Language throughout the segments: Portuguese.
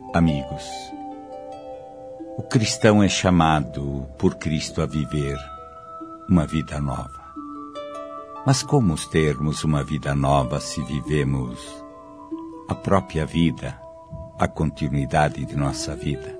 Amigos, o cristão é chamado por Cristo a viver uma vida nova. Mas como termos uma vida nova se vivemos a própria vida, a continuidade de nossa vida?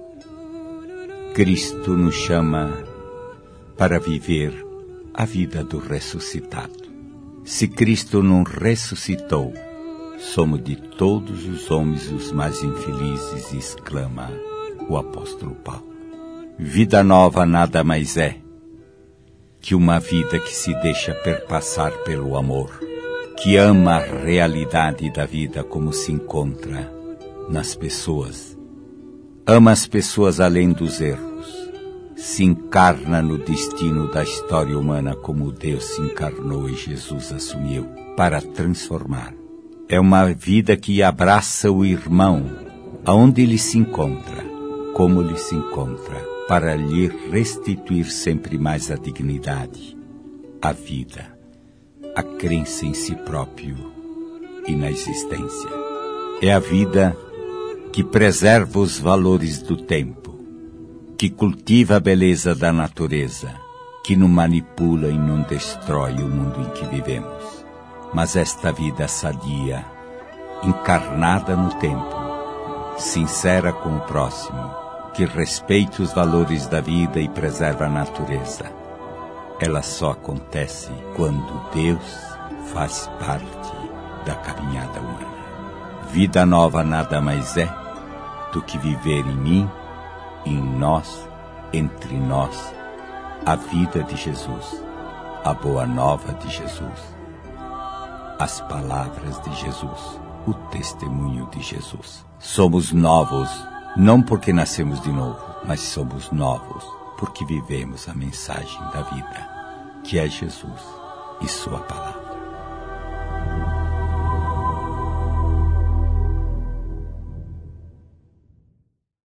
Cristo nos chama para viver a vida do ressuscitado. Se Cristo não ressuscitou, somos de todos os homens os mais infelizes, exclama o apóstolo Paulo. Vida nova nada mais é que uma vida que se deixa perpassar pelo amor, que ama a realidade da vida como se encontra nas pessoas, ama as pessoas além dos erros, se encarna no destino da história humana como Deus se encarnou e Jesus assumiu para transformar. É uma vida que abraça o irmão, aonde ele se encontra, como ele se encontra, para lhe restituir sempre mais a dignidade, a vida, a crença em si próprio e na existência. É a vida que preserva os valores do tempo, que cultiva a beleza da natureza, que não manipula e não destrói o mundo em que vivemos. Mas esta vida sadia, encarnada no tempo, sincera com o próximo, que respeita os valores da vida e preserva a natureza, ela só acontece quando Deus faz parte da caminhada humana. Vida nova nada mais é do que viver em mim, em nós, entre nós, a vida de Jesus, a boa nova de Jesus, as palavras de Jesus, o testemunho de Jesus. Somos novos, não porque nascemos de novo, mas somos novos porque vivemos a mensagem da vida, que é Jesus e sua palavra.